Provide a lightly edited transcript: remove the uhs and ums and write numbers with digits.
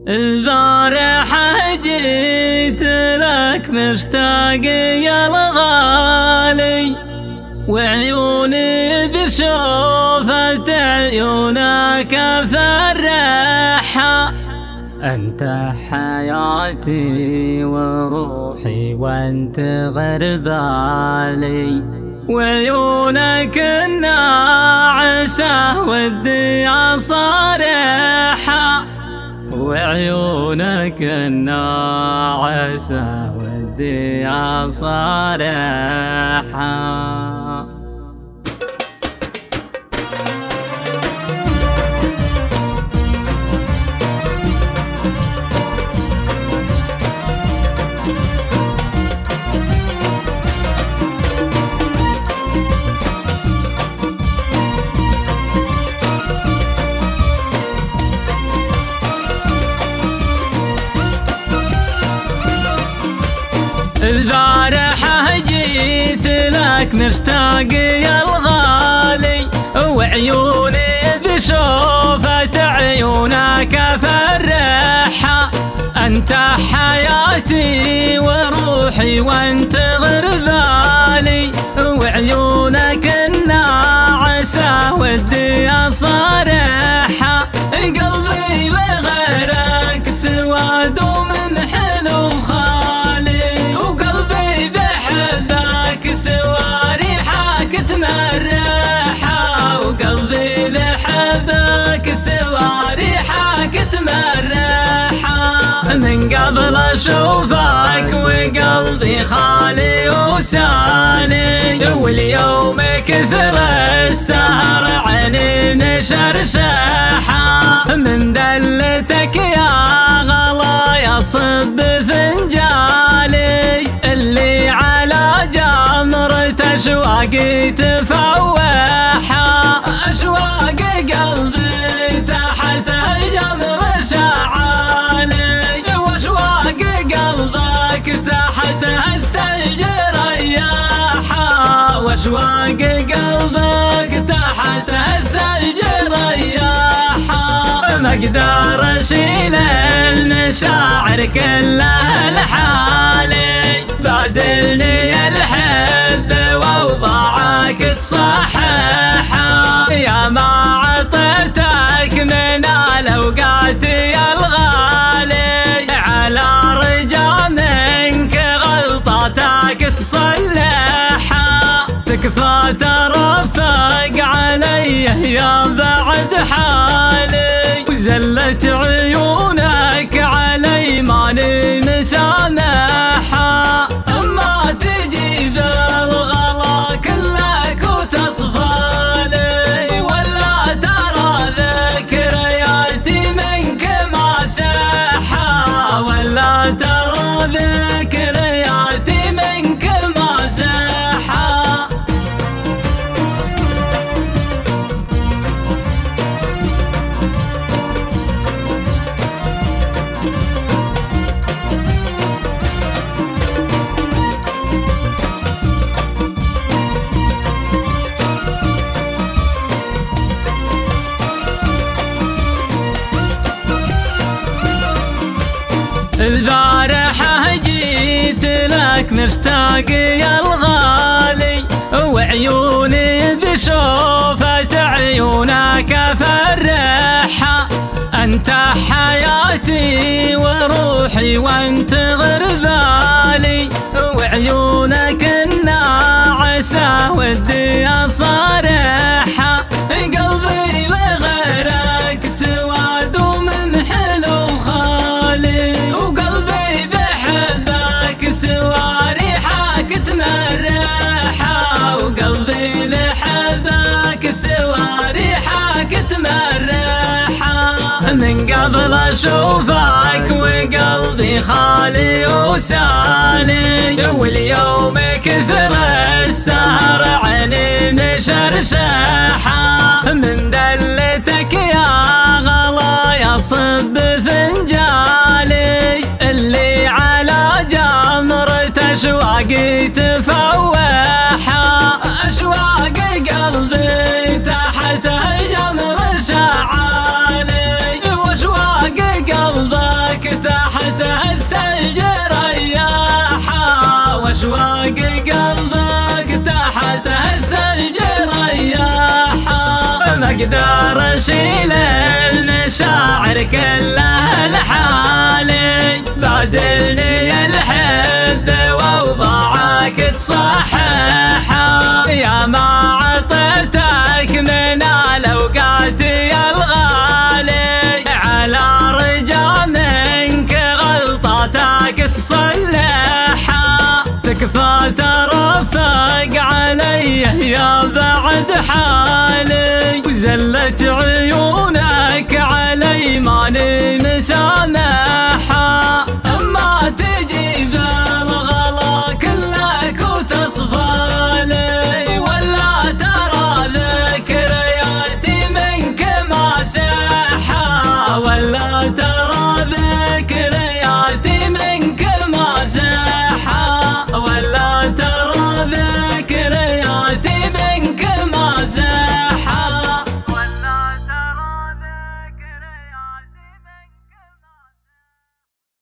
البارحة جيت لك مشتاق يا الغالي، وعيوني بشوفة عيونك فرحة. أنت حياتي وروحي وأنت غربالي، وعيونك الناعسة ودي أصارحها، وعيونك الناعسة ودي أصارحها. البارحة جيت لك مشتاق يا الغالي، وعيوني بشوفة عيونك فرحة. أنت حياتي وروحي وأنت غربالي، وعيونك الناعسة ودي أصارحها. قلبي لغيرك سواد ومن حلو خالي، وقلبي بحبك سوى ريحك تمرحها، وقلبي بحبك سوى ريحك تمرحها. من قبل أشوفك وقلبي خالي وسالي، واليوم كثر السهر عيني مشرشحة. من دلتك يا غلا يصب فنجالي، اللي على جمرة أشواقي تفوحها. أشواق قلبي تحت الجمر شعالي، وأشواق قلبك تحت الثلج رياحة، وأشواق قلبك تحت الثلج رياحة. ما اقدر اشيل المشاعر كلها لحالي، بادلني الحب واوضاعك تصححها. يا ما عطيتك من الاوقات يا الغالي، على رجا منك غلطاتك تصلحها. تكفى ترفق علي يا بعد حالي، وزلت عيونك علي ماني مسامحها. اما تجيب الغلا كلك وتصفالي، ولا ترى ذكرياتي منك ماسحها، ولا ترى ذكرياتي منك ماسحها. البارحة جيت لك مشتاق يا الغالي، وعيوني بشوفة عيونك فرحة. أنت حياتي وروحي وأنت غربالي، وعيونك الناعسة ودي أصارحها. قلبي لغيرك سواد ومن حلو خالي، وقلبي بحبك سوى ريحك تمرحها، وقلبي بحبك سوى ريحك تمرحها. من قبل أشوفك وقلبي خالي وسالي، واليوم كثر السهر عيني مشرشحة. من دلتك يا غلا يصب فنجالي، اللي على جمرة أشواقي تفوحها. أشواق قلبي تحت الجمر شعالي، وأشواق قلبي واشيل المشاعر كلها لحالي، بادلني الحب واوضاعك تصححها، يا ما عطيتك من الاوقات يا الغالي، على رجا منك غلطاتك تصلحها، تكفى ترفق علي يا بعد حالي، وزلت عيونك علي ماني مسامح.